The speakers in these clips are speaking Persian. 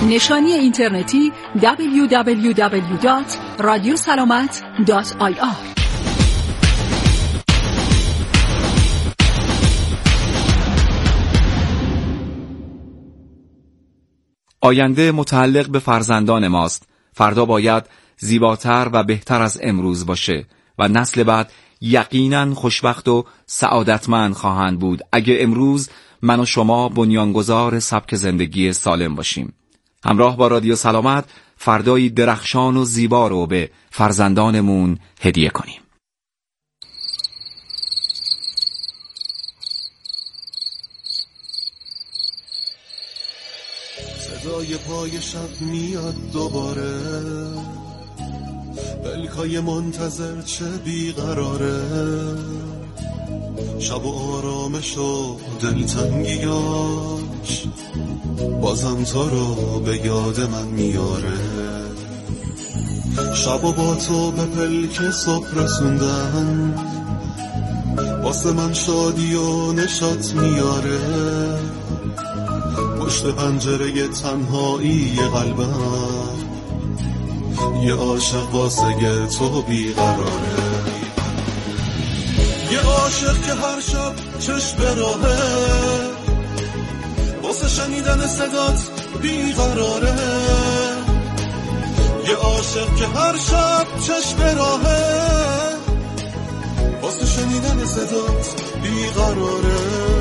نشانی اینترنتی www.radiosalamat.ir. آینده متعلق به فرزندان ماست. فردا باید زیباتر و بهتر از امروز باشه و نسل بعد یقیناً خوشبخت و سعادتمند خواهند بود اگه امروز من و شما بنیانگذار سبک زندگی سالم باشیم. همراه با رادیو سلامت فردایی درخشان و زیبا رو به فرزندانمون هدیه کنیم. صدای پای شب میاد دوباره، پلکای منتظر چه بیقراره، شب و آرامش و دلتنگیاش بازم تو رو به یاد من میاره. شب و با تو به پلک صبح رسوندن، واسه من شادی و نشاط میاره. پشت پنجره تنهایی قلبم یه عاشق واسه تو بیقراره. یه عاشق که هر شب چشم به راهه، واسه شنیدن صدات بیقراره. یه عاشق که هر شب چشم به راهه، واسه شنیدن صدات بیقراره.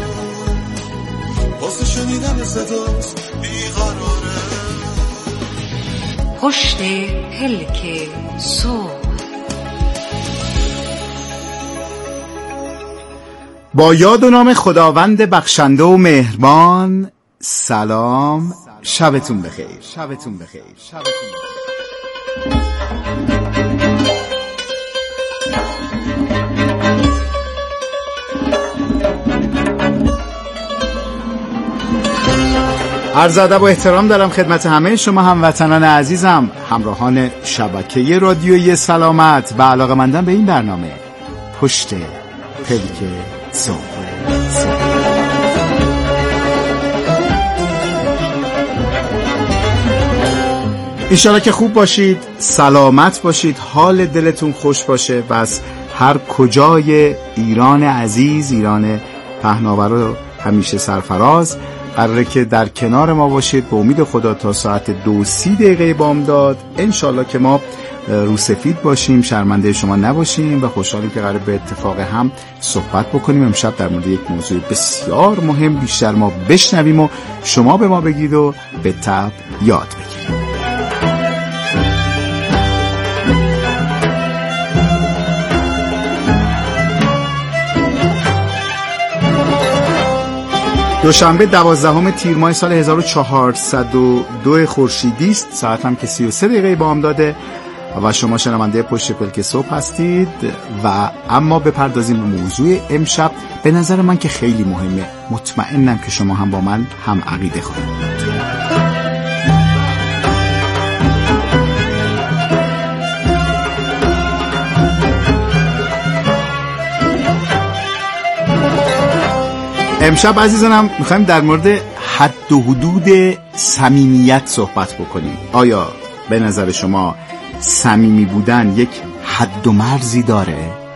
واسه شنیدن صدات بیقراره. پشت پلک صبح. با یاد و نام خداوند بخشنده و مهربان. سلام، شبتون بخیر. شبتون بخیر. شبتون بخیر. عرض ادب و احترام دارم خدمت همه شما هموطنان عزیزم، همراهان شبکه رادیویی سلامت و علاقه‌مندان به این برنامه پشت پلک صبح. انشالله که خوب باشید، سلامت باشید، حال دلتون خوش باشه و از هر کجای ایران عزیز، ایران پهناور و همیشه سرفراز، قراره که در کنار ما باشید. به امید خدا تا ساعت 2:30 بامداد انشالله که ما رو سفید باشیم، شرمنده شما نباشیم و خوشحالیم که قراره به اتفاق هم صحبت بکنیم. امشب در مورد یک موضوع بسیار مهم بیشتر ما بشنویم و شما به ما بگید و به طبع یاد بگیرید. دوشنبه 12 تیر ماه سال 1402 خورشیدی است. ساعت هم که 33 بامداده و شما شنونده پشت پلک صبح هستید. و اما بپردازیم به موضوع امشب. به نظر من که خیلی مهمه، مطمئنم که شما هم با من هم عقیده خواهید بود. امشب عزیزانم میخوایم در مورد حد و حدود صمیمیت صحبت بکنیم. آیا به نظر شما صمیمی بودن یک حد و مرزی داره؟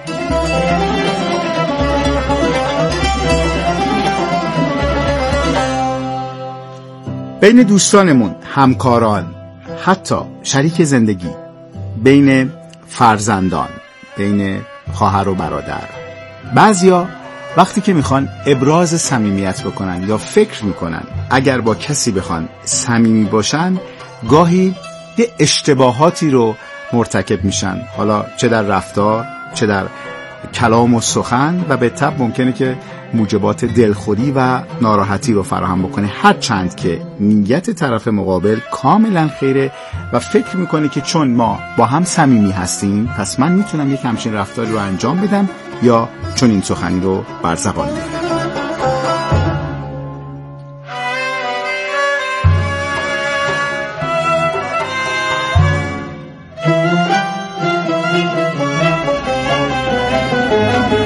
بین دوستانمون، همکاران، حتی شریک زندگی، بین فرزندان، بین خواهر و برادر، بعضیا وقتی که میخوان ابراز صمیمیت بکنن یا فکر میکنن اگر با کسی بخوان صمیمی باشن، گاهی یه اشتباهاتی رو مرتکب میشن، حالا چه در رفتار چه در کلام و سخن، و به طبع ممکنه که موجبات دلخوری و ناراحتی رو فراهم بکنه، هرچند که نیت طرف مقابل کاملا خیره و فکر میکنه که چون ما با هم صمیمی هستیم پس من میتونم یک همچین رفتاری رو انجام بدم یا چون این سخنی رو بر زبان بیارم.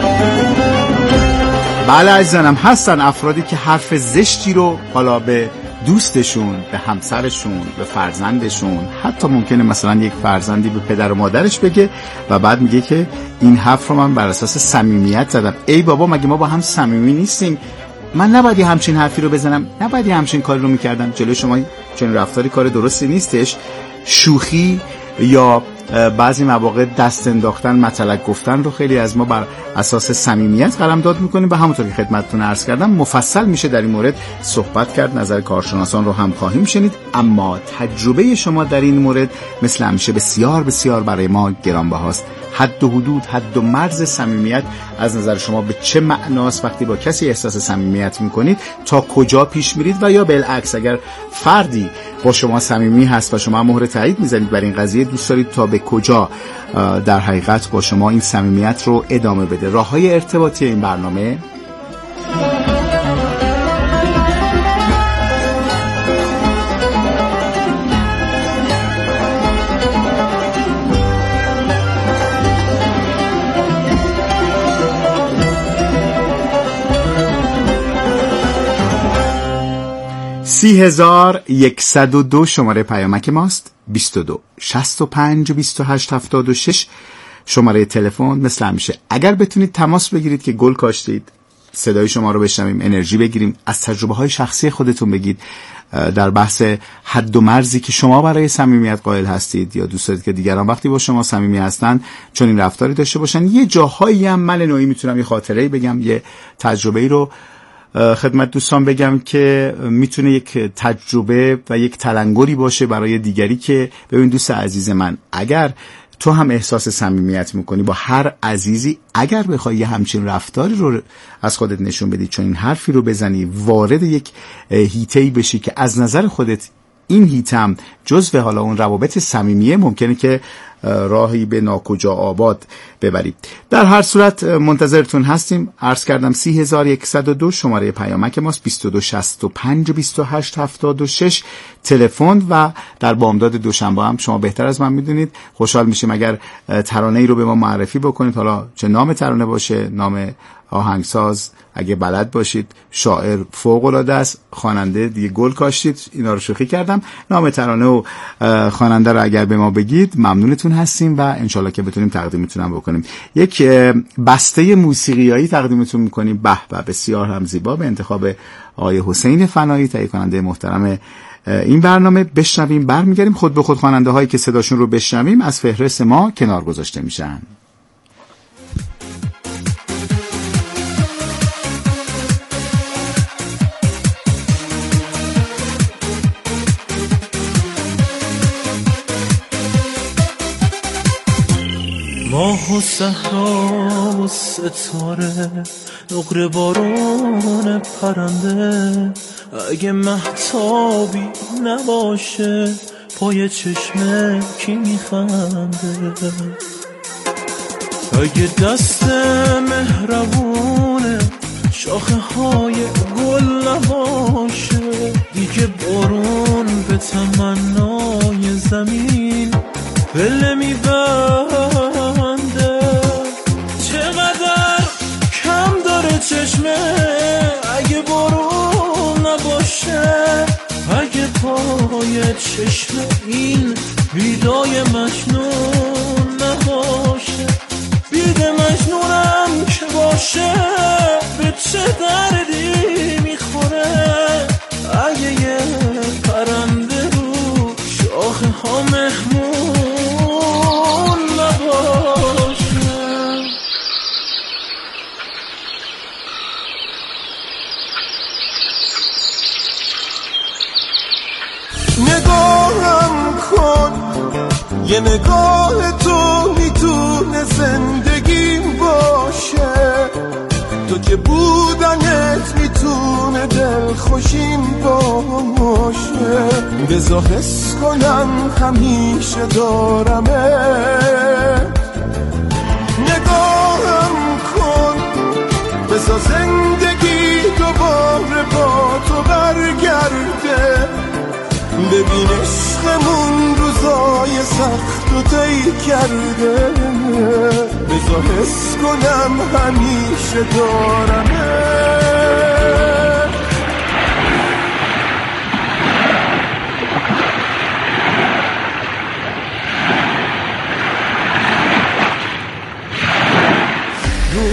بله عزیزانم، هستن افرادی که حرف زشتی رو حالا به دوستشون، به همسرشون، به فرزندشون، حتی ممکنه مثلا یک فرزندی به پدر و مادرش بگه و بعد میگه که این حرف رو من بر اساس صمیمیت زدم. ای بابا مگه ما با هم صمیمی نیستیم؟ من نباید همچین حرفی رو بزنم، نباید همچین کاری رو میکردم. جلوی شما چنین رفتاری کار درستی نیستش. شوخی یا بعضی مواقع دست انداختن، مطلق گفتن رو خیلی از ما بر اساس صمیمیت قلمداد میکنیم و همونطور که خدمتتون عرض کردم مفصل میشه در این مورد صحبت کرد، نظر کارشناسان رو هم خواهیم شنید. اما تجربه شما در این مورد مثل همیشه بسیار بسیار برای ما گرانبهاست. حد و حدود، حد و مرز صمیمیت از نظر شما به چه معناست؟ وقتی با کسی احساس صمیمیت میکنید تا کجا پیش میرید؟ و یا بالعکس اگر فردی با شما صمیمی هست و شما مهر تایید میزنید بر این قضیه، دوست دارید تا به کجا در حقیقت با شما این صمیمیت رو ادامه بده؟ راههای ارتباطی این برنامه 30,102 شماره پیامک ماست. 22 65 28 76 شماره تلفن. مثل همیشه اگر بتونید تماس بگیرید که گل کاشتید، صدای شما رو بشنویم، انرژی بگیریم، از تجربه های شخصی خودتون بگید در بحث حد و مرزی که شما برای صمیمیت قائل هستید یا دوست دارید که دیگران وقتی با شما صمیمی هستن چون این رفتاری داشته باشن. یه جاهایی هم من نوعی میتونم یه خاطره‌ای بگم، یه تجربه‌ای رو خدمت دوستان بگم که میتونه یک تجربه و یک تلنگری باشه برای دیگری که ببین دوست عزیز من، اگر تو هم احساس صمیمیت میکنی با هر عزیزی، اگر بخوای یه همچین رفتاری رو از خودت نشون بدی، چون این حرفی رو بزنی، وارد یک هیته‌ای بشی که از نظر خودت این هیتم جزو حالا اون روابط صمیمیه، ممکنه که راهی به ناکجا آباد ببرید. در هر صورت منتظرتون هستیم. عرض کردم 30,102 شماره پیامک ماست. 22 65 28 76 تلفن. و در بامداد دوشنبه هم شما بهتر از من میدونید خوشحال میشیم اگر ترانه ای رو به ما معرفی بکنید، حالا چه نام ترانه باشه، نام آهنگساز اگه بلد باشید، شاعر فوق العاده است، خواننده دیگه گل کاشتید، اینا رو شوخی کردم. نام ترانه و خواننده رو اگر به ما بگید ممنونتون هستیم و انشالله که بتونیم تقدیمتون هم بکنیم. یک بسته موسیقیایی تقدیمتون میکنیم، به بسیار هم زیبا، به انتخاب آقای حسین فنایی، تهیه کننده محترم این برنامه. بشنویم برمیگردیم. خود به خود خواننده هایی که صداشون رو بشنویم از فهرست ما کنار گذاشته میشن. ماه و صحرا و ستاره، نقره بارون پرنده، اگه مهتابی نباشه پای چشمه کی میخنده؟ اگه دست مهربونه شاخه های گل نباشه، دیگه بارون به تمنای زمین پله میبنده. چقدر کم داره چشمه اگه بارون نباشه، اگه پای چشمه این بیدای مجنون نباشه. بیده مجنونم که باشه به چه دردی میخوره؟ اگه یه پرنده رو شاخه ها مهمون نباشه. نگاهم کن، یه نگاه تو میتونه زندگیم باشه، تو که بودنت میتونه دلخوشیم باشه. بذار حس کنم همیشه دارمه. نگاهم کن، بذار زندگی دوباره با تو برگرده. ببین عشقمون روزای سخت و طی کرده. بذار حس کنم همیشه دارمه.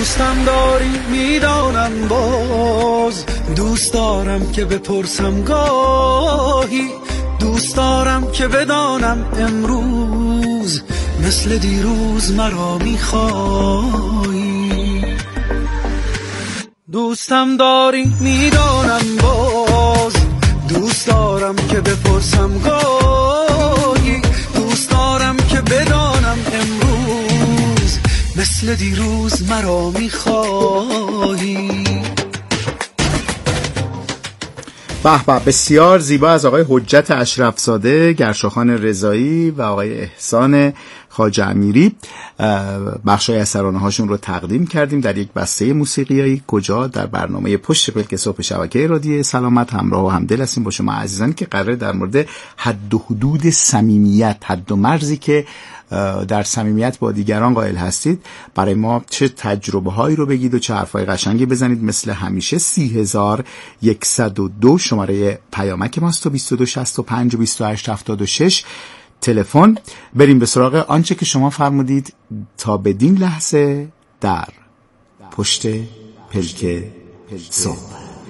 دوستم داری میدانم باز، دوست دارم که بپرسم گاهی، دوست دارم که بدانم امروز مثل دیروز مرا میخوایی. دوستم داری میدانم باز، دوست دارم که بپرسم گاهی، دوست دارم که بدانم امروز مثل دیروز مرا میخوایی. به به، بسیار زیبا از آقای حجت اشرفزاده، گرشاخان رضایی و آقای احسان خواجه امیری. بخشای از ترانه هاشون رو تقدیم کردیم در یک بسته موسیقیایی. کجا؟ در برنامه پشت پلک صبح شبکه رادیو سلامت. همراه و همدل هستیم با شما عزیزان که قراره در مورد حد و حدود صمیمیت، حد و مرزی که در صمیمیت با دیگران قائل هستید، برای ما چه تجربه هایی رو بگید و چه حرفای قشنگی بزنید. مثل همیشه 30102 شماره پیامک ماست و 2265 و 2876 تلفن. بریم به سراغ آنچه که شما فرمودید تا بدین لحظه در پشت پلک صبح.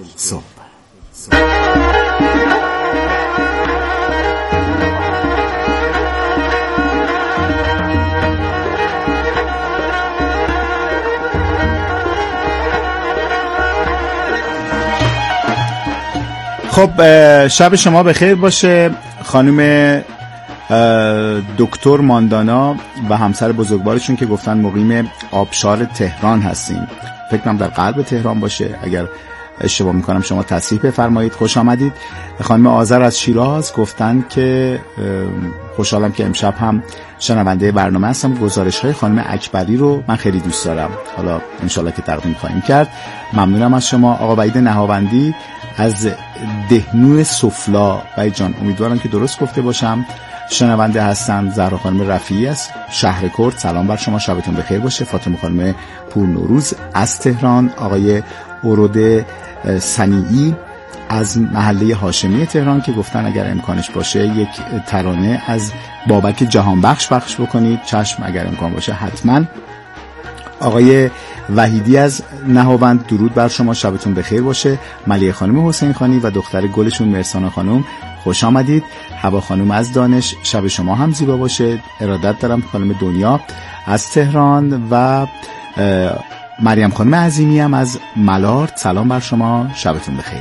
خب شب شما بخیر باشه. خانم دکتر ماندانا و همسر بزرگوارشون که گفتن مقیم آبشار تهران هستیم، فکر کنم در قلب تهران باشه. اگر اشتباه میکنم شما تصحیح بفرمایید. خوش آمدید. خانم آذر از شیراز گفتن که خوشحالم که امشب هم شنونده برنامه هستم. گزارش‌های خانم اکبری رو من خیلی دوست دارم، حالا انشالله که تقدیم خواهیم کرد. ممنونم از شما. آقا وحید نهاوندی از دهنو سفلا، وحید جان امیدوارم که درست گفته باشم، شنونده هستن. زهرا خانم رفیعی از شهر کرد، سلام بر شما، شبتون بخیر باشه. فاطمه خانم پور نوروز از تهران، آقای اورود سنیعی از محله هاشمی تهران که گفتن اگر امکانش باشه یک ترانه از بابک جهانبخش پخش بکنید. چشم، اگر امکان باشه حتما. آقای وحیدی از نهاوند، درود بر شما، شبتون بخیر باشه. ملیه خانم حسین خانی و دختر گلشون مرسانا خانم خوش آمدید. هوا خانم از دانش، شب شما هم زیبا باشه. ارادت دارم. خانم دنیا از تهران و مریم خانم عظیمی هم از ملارد، سلام بر شما، شبتون بخیر.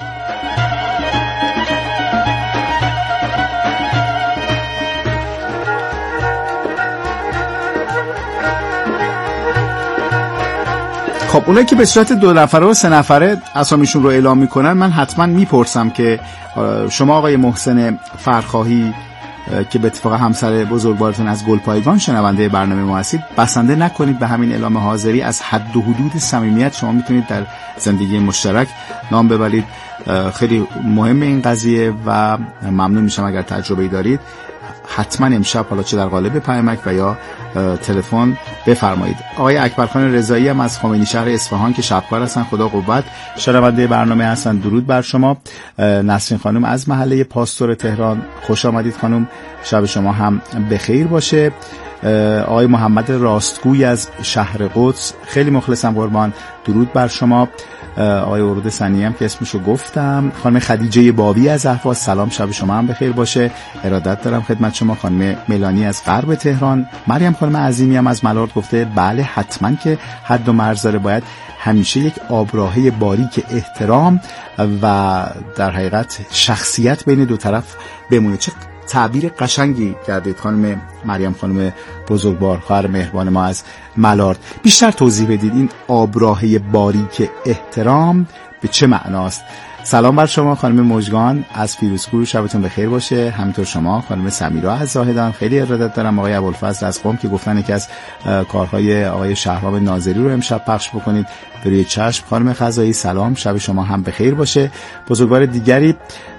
خب اونایی که به صورت 2 نفره و 3 نفره اسامیشون رو اعلام میکنن، من حتما میپرسم که شما آقای محسن فرخواهی که به اتفاق همسر بزرگوارتون از گلپایگان شنونده برنامه ما هستید، بسنده نکنید به همین اعلام حاضری. از حد و حدود صمیمیت شما میتونید در زندگی مشترک نام ببرید. خیلی مهم این قضیه و ممنون میشم اگر تجربه‌ای دارید حتما امشب، حالا چه در قالب پیامک و یا تلفن، بفرمایید. آقای اکبرخان رضایی هم از خمینی شهر اصفهان که شبکار هستن، خدا قوت، شنونده برنامه هستن، درود بر شما. نسرین خانم از محله پاستور تهران، خوش آمدید خانم، شب شما هم بخیر باشه. آقای محمد راستگوی از شهر قدس، خیلی مخلصم قربان، درود بر شما. آقای ورود سنی هم که اسمشو گفتم. خانم خدیجه بابی از اهواز، سلام، شب شما هم بخیر باشه، ارادت دارم خدمت شما. خانم ملانی از غرب تهران. مریم خانم عظیمی هم از ملارد گفته بله حتما که حد و مرز داره، باید همیشه یک آبراهه باریک احترام و در حقیقت شخصیت بین دو طرف بمونه. چه تعبیر قشنگی کردید خانم مریم خانم بزرگوار، خواهر مهربان ما از ملارد. بیشتر توضیح بدید این آبراهه باریک احترام به چه معناست؟ سلام بر شما خانم مژگان از فیروزکوه، شبتون بخیر باشه. همینطور شما خانم سمیرا از زاهدان، خیلی ارادت دارم. آقای ابوالفضل از قم که گفتن یکی از کارهای آقای شهرام ناظری رو امشب پخش بکنید، بروی چشم. خانم خزایی سلام، شب شما هم بخیر باشه. بزرگوار دیگری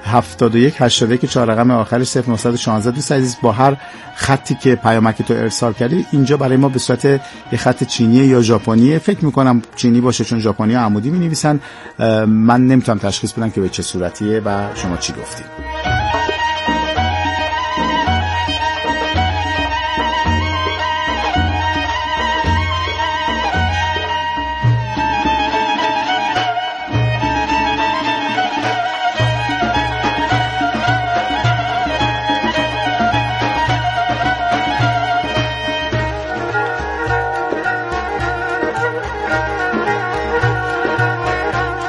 7181 که 4 رقم آخرش 0916، دوست عزیز با هر خطی که پیامک تو ارسال کردی اینجا برای ما به صورت یه خط چینی یا ژاپنی، فکر میکنم چینی باشه چون ژاپنی‌ها عمودی می‌نویسن، من نمیتونم تشخیص بدم که به چه صورتیه و شما چی گفتید.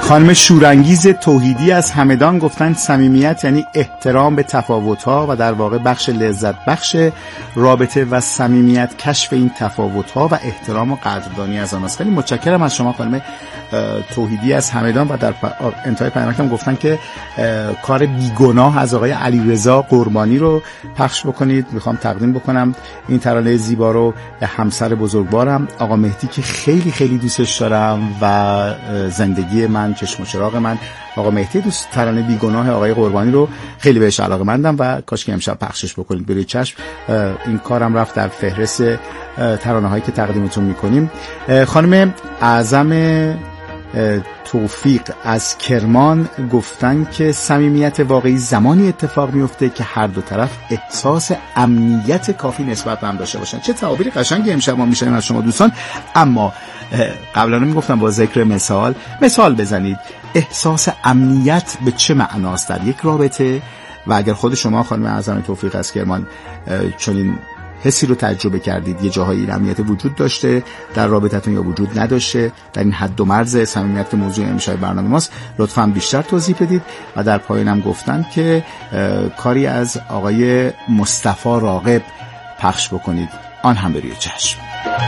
خانم شورانگیز توحیدی از همدان گفتن صمیمیت یعنی احترام به تفاوت‌ها و در واقع بخش لذت بخش رابطه و صمیمیت کشف این تفاوت‌ها و احترام و قدردانی از آنست. خیلی متشکرم از شما خانم توحیدی از همدان. و در انتهای پیامکم گفتن که کار بیگناه از آقای علیرضا قربانی رو پخش بکنید. میخوام تقدیم بکنم این ترانه زیبا رو به همسر بزرگوارم آقا مهدی که خیلی خیلی دوستش دارم و زندگی من، چشم و چراغ من. آقا مهدی دوست ترانه بیگناه آقای قربانی رو خیلی بهش علاقه‌مندم و کاش که امشب پخشش بکنید. بروی چشم این کارم رفت در فهرست ترانه هایی که تقدیمتون میکنیم. خانم اعظم توفیق از کرمان گفتن که صمیمیت واقعی زمانی اتفاق میفته که هر دو طرف احساس امنیت کافی نسبت به هم داشته باشن. چه تعابیر قشنگی امشب ما میشنیم از شما دوستان. اما قبلا میگفتم با ذکر مثال بزنید احساس امنیت به چه معناست در یک رابطه و اگر خود شما خانم اعظم توفیق از کرمان چنین حسی رو تجربه کردید، یه جاهایی این امنیت وجود داشته در رابطتون یا وجود نداشته، در این حد و مرز صمیمیت که موضوع امشب برنامه ماست، لطفاً بیشتر توضیح بدید. و در پایانم گفتن که کاری از آقای مصطفی راغب پخش بکنید، آن هم به روی چشم.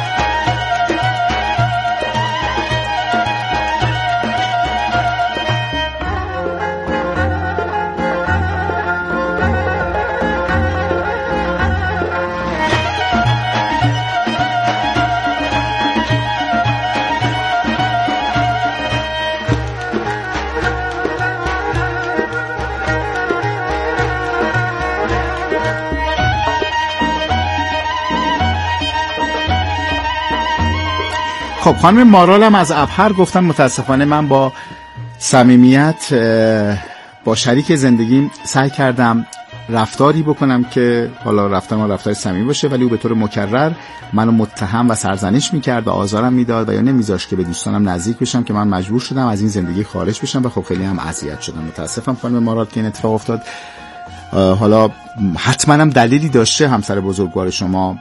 خب خانم مارالم از ابهر گفتن متاسفانه من با صمیمیت با شریک زندگیم سعی کردم رفتاری بکنم که حالا رفتار صمیمی باشه، ولی او به طور مکرر منو متهم و سرزنش میکرد و آزارم میداد و یا نمیذاشت که به دوستانم نزدیک بشم که من مجبور شدم از این زندگی خارج بشم و خب خیلی هم اذیت شدم. متاسفم خانم مارال که این اتفاق افتاد. حالا حتما هم دلیلی داشته همسر بزرگوار شما،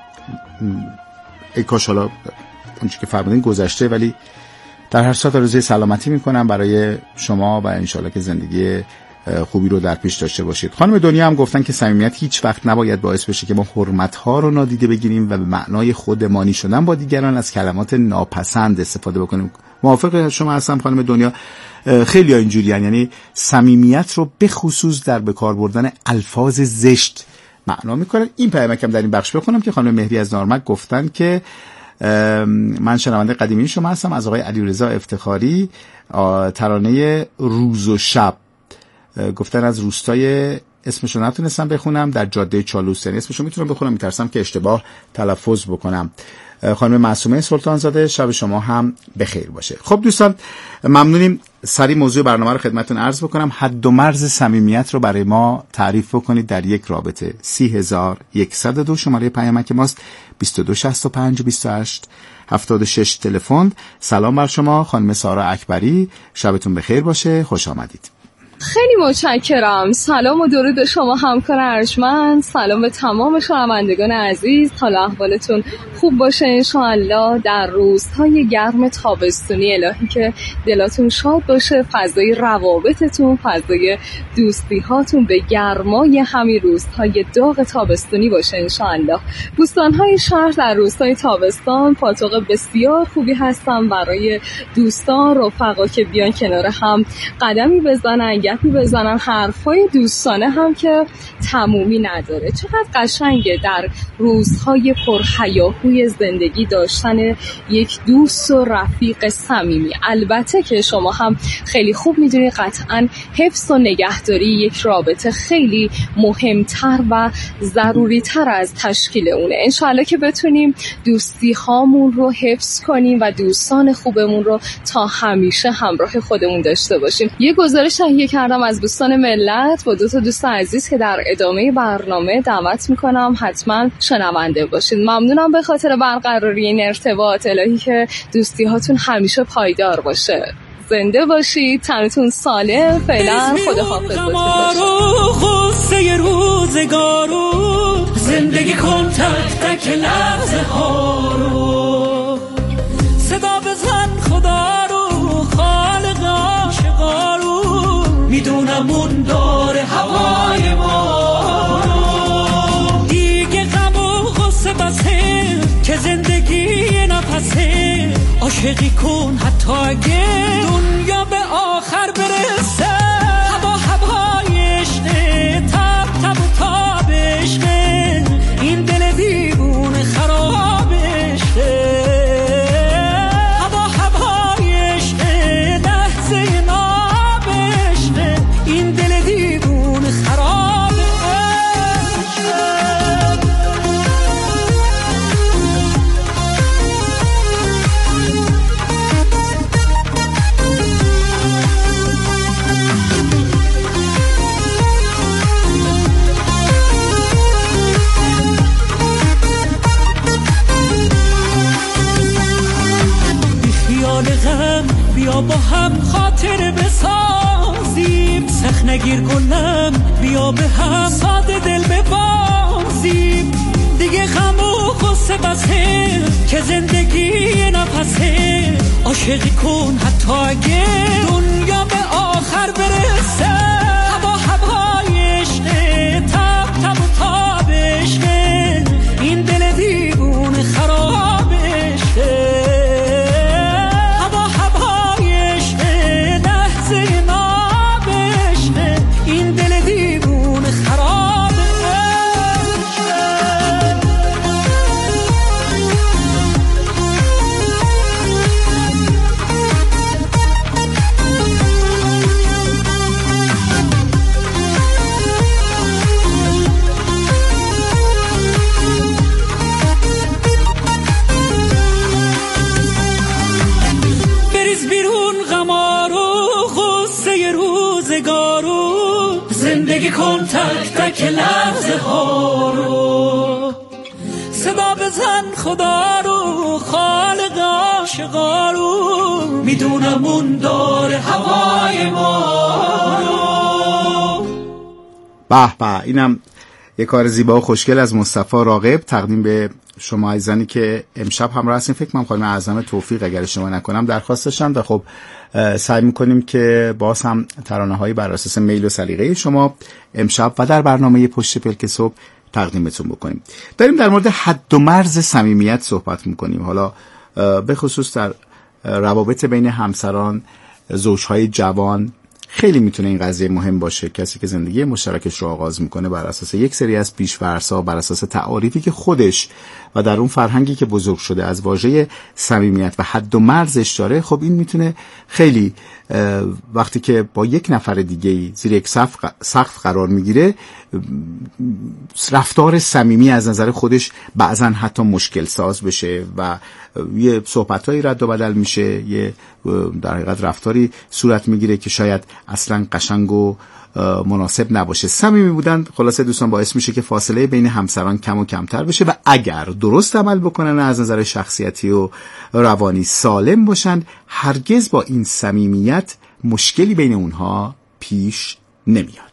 ای کاش حالا اونچه که فرمودین گذشته، ولی در هر صورت آرزوی سلامتی میکنم برای شما و انشالله که زندگی خوبی رو در پیش داشته باشید. خانم دنیا هم گفتن که صمیمیت هیچ وقت نباید باعث بشه که ما حرمت‌ها رو نادیده بگیریم و به معنای خودمانی شدن با دیگران از کلمات ناپسند استفاده بکنیم. موافق شما هستم خانم دنیا. خیلی ها اینجوری هن. یعنی صمیمیت رو به خصوص در به کار بردن الفاظ زشت معنا میکنن. این پیامکم در این بخش بخونم که خانم مهری از نارمک گفتن که من شنونده قدیمی شما هستم، از آقای علیرضا افتخاری ترانه روز و شب. گفتن از روستای اسمشو نتونستم بخونم، در جاده چالوس، یعنی اسمشو میتونم بخونم، میترسم که اشتباه تلفظ بکنم. خانم معصومه سلطانزاده شب شما هم بخیر باشه. خب دوستان ممنونیم. سری موضوع برنامه رو خدمتتون عرض بکنم. حد و مرز صمیمیت رو برای ما تعریف بکنید در یک رابطه. 30102 شماره پیامک ماست، 2265 28 76 تلفن. سلام بر شما خانم سارا اکبری، شبتون بخیر باشه، خوش آمدید. خیلی متشکرم. سلام و درود به شما همکار ارجمند، سلام به تمام شنوندگان عزیز. حالا احوالتون خوب باشه انشاءالله. در روزهای گرم تابستونی الهی که دلاتون شاد باشه، فضای روابطتون، فضای دوستی هاتون به گرمای همین روزهای داغ تابستونی باشه انشاءالله. بوستان‌های شهر در روزهای تابستان پاتوق بسیار خوبی هستن برای دوستان رفقا که بیان کنار هم قدمی بزنن، گپی بزنن، حرفای دوستانه هم که تمومی نداره. چقدر قشنگه در روزهای پرهیاهوی زندگی داشتن یک دوست و رفیق صمیمی. البته که شما هم خیلی خوب میدونید قطعاً حفظ و نگهداری یک رابطه خیلی مهمتر و ضروریتر از تشکیل اونه. انشاءالله که بتونیم دوستی هامون رو حفظ کنیم و دوستان خوبمون رو تا همیشه همراه خودمون داشته باشیم. یه گزارش تهیه کردم از دوستان ملت با 2 تا دوست عزیز که در ادامه برنامه دعوت میکنم حتما شنونده باشید. ممنونم به خاطر برقراری این ارتباط. الهی که دوستی هاتون همیشه پایدار باشه. زنده باشید، تنتون سالم. فعلا خداحافظ باشید. روزگارو زندگی کن تک تک لحظه ها رو، صدا بزن خدا رو، خالق عاشق عاشقی کن حتی اگه دنیا به آخر برسه. هوا هوای عشقه، تب تب و تاب عشقه، این دل دیوونه خراب عشقه. هوا هوای عشقه، لحظه ناب عشقه، این دل دیوونه خراب عشقه. بیا با هم خاطر بسازیم، سخت نگیر گلم، بیا به هم ساده دل ببازیم. دیگه غم و غصه بسه که زندگی نفسه. عاشقی کن حتی اگه دنیا به آخر برسه. هوا هوای عشقه، تب تب و تاب عشقه، این دل دیوونه خراب عشقه. این دل دیوونه خراب بریز بیرون غمارو، غصه روزگارو، زندگی کن تک تک لحظه ها رو. صدا بزن خدا رو، خالق عاشقا رو، میدونم اون داره هوای ما رو. به به، اینم یه کار زیبا و خوشگل از مصطفی راغب تقدیم به شما عزیزانی که امشب همراه هستین. فکر کنم خانم اعظم توفیق اگر اشتباه نکنم درخواست داشتن و خب سعی میکنیم که باز هم ترانه‌هایی بر اساس میل و سلیقه شما امشب و در برنامه پشت پلک صبح تقدیمتون بکنیم. داریم در مورد حد و مرز صمیمیت صحبت میکنیم، حالا به خصوص در روابط بین همسران، زوجهای جوان. خیلی میتونه این قضیه مهم باشه. کسی که زندگی مشترکش رو آغاز میکنه بر اساس یک سری از پیش‌فرض‌ها، بر اساس تعاریفی که خودش و در اون فرهنگی که بزرگ شده از واژه صمیمیت و حد و مرزش داره، خب این میتونه خیلی وقتی که با یک نفر دیگه زیر یک سقف قرار میگیره، رفتار صمیمی از نظر خودش بعضا حتی مشکل ساز بشه و یه صحبتایی رد و بدل میشه، یه در حقیقت رفتاری صورت میگیره که شاید اصلا قشنگ و مناسب نباشه. صمیمی بودن خلاصه دوستان باعث میشه که فاصله بین همسران کم و کمتر بشه و اگر درست عمل بکنن از نظر شخصیتی و روانی سالم باشن، هرگز با این صمیمیت مشکلی بین اونها پیش نمیاد.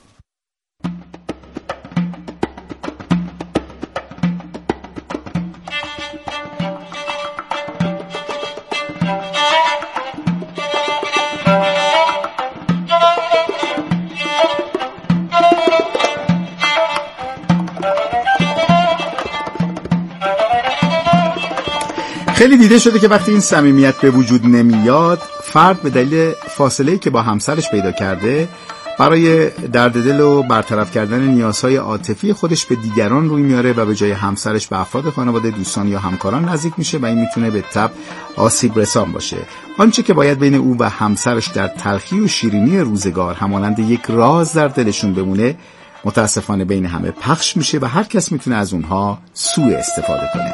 خیلی دیده شده که وقتی این صمیمیت به وجود نمیاد، فرد به دلیل فاصله‌ای که با همسرش پیدا کرده برای درد دل و برطرف کردن نیازهای عاطفی خودش به دیگران روی میاره و به جای همسرش به افراد خانواده، دوستان یا همکاران نزدیک میشه و این میتونه به تبع آسیب رسان باشه. آنچه که باید بین او و همسرش در تلخی و شیرینی روزگار همانند یک راز در دلشون بمونه، متاسفانه بین همه پخش میشه و هر کس میتونه از اونها سوء استفاده کنه.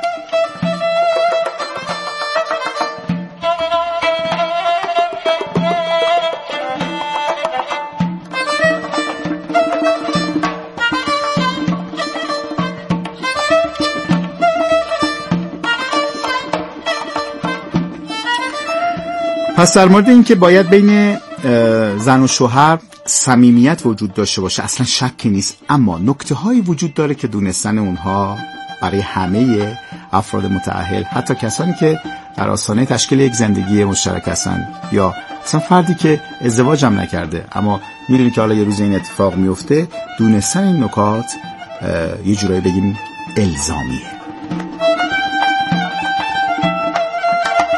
پس در مورد این که باید بین زن و شوهر صمیمیت وجود داشته باشه اصلا شکی نیست، اما نکته هایی وجود داره که دونستن اونها برای همه افراد متأهل، حتی کسانی که در آستانه تشکیل یک زندگی مشترک هستن یا اصلا فردی که ازدواج هم نکرده اما میدونی که حالا یه روز این اتفاق میفته، دونستن این نکات یه جورایی بگیم الزامیه.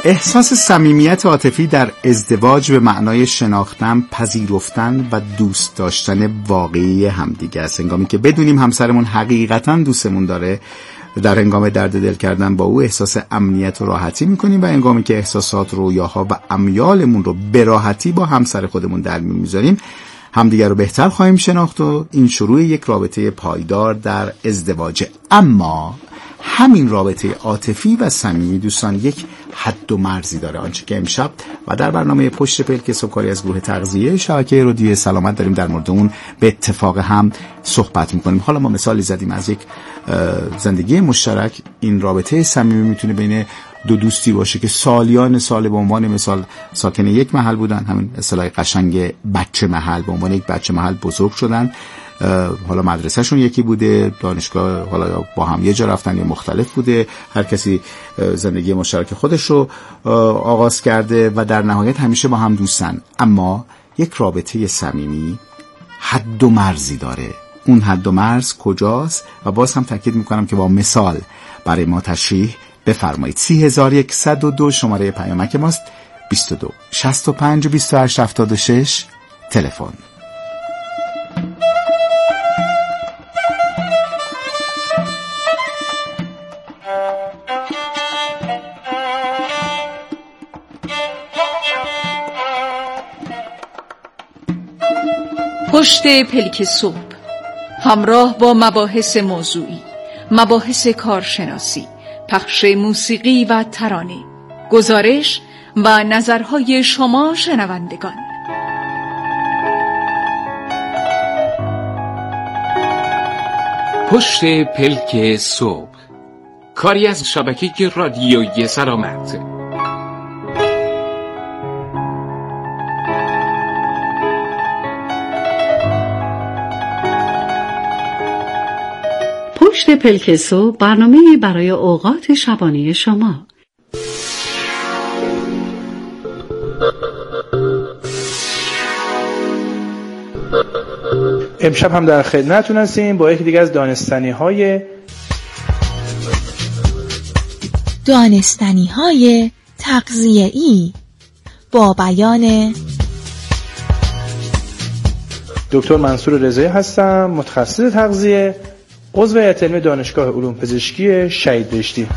احساس صمیمیت عاطفی در ازدواج به معنای شناختن، پذیرفتن و دوست داشتن واقعی همدیگه است. هنگامی که بدونیم همسرمون حقیقتاً دوستمون داره، در هنگام درد دل کردن با او احساس امنیت و راحتی میکنیم و هنگامی که احساسات، رویاها و امیالمون رو به راحتی با همسر خودمون در میون میذاریم، همدیگر رو بهتر خواهیم شناخت و این شروع یک رابطه پایدار در ازدواجه. اما همین رابطه عاطفی و صمیمی دوستان یک حد و مرزی داره، آنچه که امشب و در برنامه پشت پلک صبحکاری از گروه تغذیه شبکه رادیو سلامت داریم در مورد اون به اتفاق هم صحبت میکنیم. حالا ما مثالی زدیم از یک زندگی مشترک. این رابطه صمیمی میتونه بین دو دوستی باشه که سالیان سال به عنوان مثال ساکن یک محل بودن، همین اصطلاح قشنگ بچه محل، به عنوان یک بچه محل بزرگ شدن، حالا مدرسهشون یکی بوده، دانشگاه حالا با هم یه جا رفتن یا مختلف بوده، هر کسی زندگی مشترک خودش رو آغاز کرده و در نهایت همیشه با هم دوستن. اما یک رابطه صمیمی حد و مرزی داره. اون حد و مرز کجاست؟ و باز هم تاکید میکنم که با مثال برای ما تشریح بفرمایید. 3102 شماره پیامک ماست، 22 65 28 76 تلفن. پشت پلک صبح، همراه با مباحث موضوعی، مباحث کارشناسی، پخش موسیقی و ترانه، گزارش و نظرهای شما شنوندگان. پشت پلک صبح، کاری از شبکه رادیویی سلامت. پشت پلک صبح، برنامه‌ای برای اوقات شبانه شما. امشب هم در خدمتتون هستیم با یکی دیگه از دانستنی‌های تغذیه‌ای با بیان دکتر منصور رضایی هستم، متخصص تغذیه، عضو هیئت علمی دانشگاه علوم پزشکی شهید بهشتی.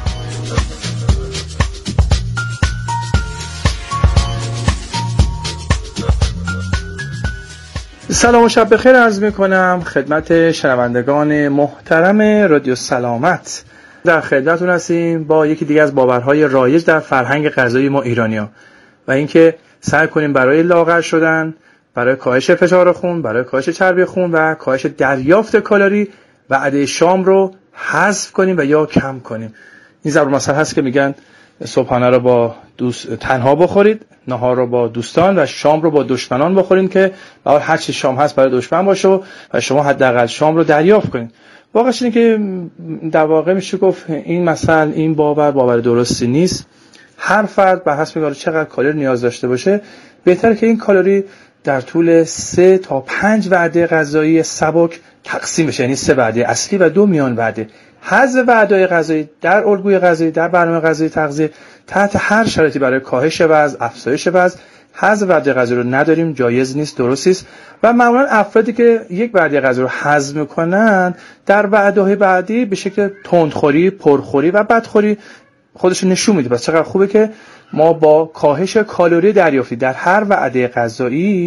سلام و شب بخیر عرض میکنم خدمت شنوندگان محترم رادیو سلامت. در خدمتتون هستیم با یکی دیگه از باورهای رایج در فرهنگ غذایی ما ایرانی‌ها و اینکه سعی کنیم برای لاغر شدن، برای کاهش فشار خون، برای کاهش چربی خون و کاهش دریافت کالری وعده شام رو حذف کنیم و یا کم کنیم. این ضرب المثل هست که میگن صبحانه رو با تنها بخورید، نهار رو با دوستان و شام رو با دشمنان بخورید که باید هر چی شام هست برای دشمن باشه و شما حداقل شام رو دریافت کنید. واقعش اینه که در واقع میشه گفت این مثل، این باور درستی نیست. هر فرد به حسب اینکه چقدر کالری نیاز داشته باشه بهتره که این کالری در طول 3 تا 5 وعده غذایی سبک تقسیم بشه، یعنی 3 وعده اصلی و 2 میان وعده. حذف وعده غذایی در الگوی غذایی، در برنامه غذایی تغذیه تحت هر شرایطی برای کاهش وزن، افزایش وزن، حذف وعده غذایی رو نداریم، جایز نیست، درست نیست. و معمولا افرادی که یک وعده غذایی رو حذف میکنن در وعده‌های بعدی به شکل تندخوری، پرخوری و بدخوری خودشون نشون میده. پس چقدر خوبه که ما با کاهش کالری دریافتی در هر وعده غذایی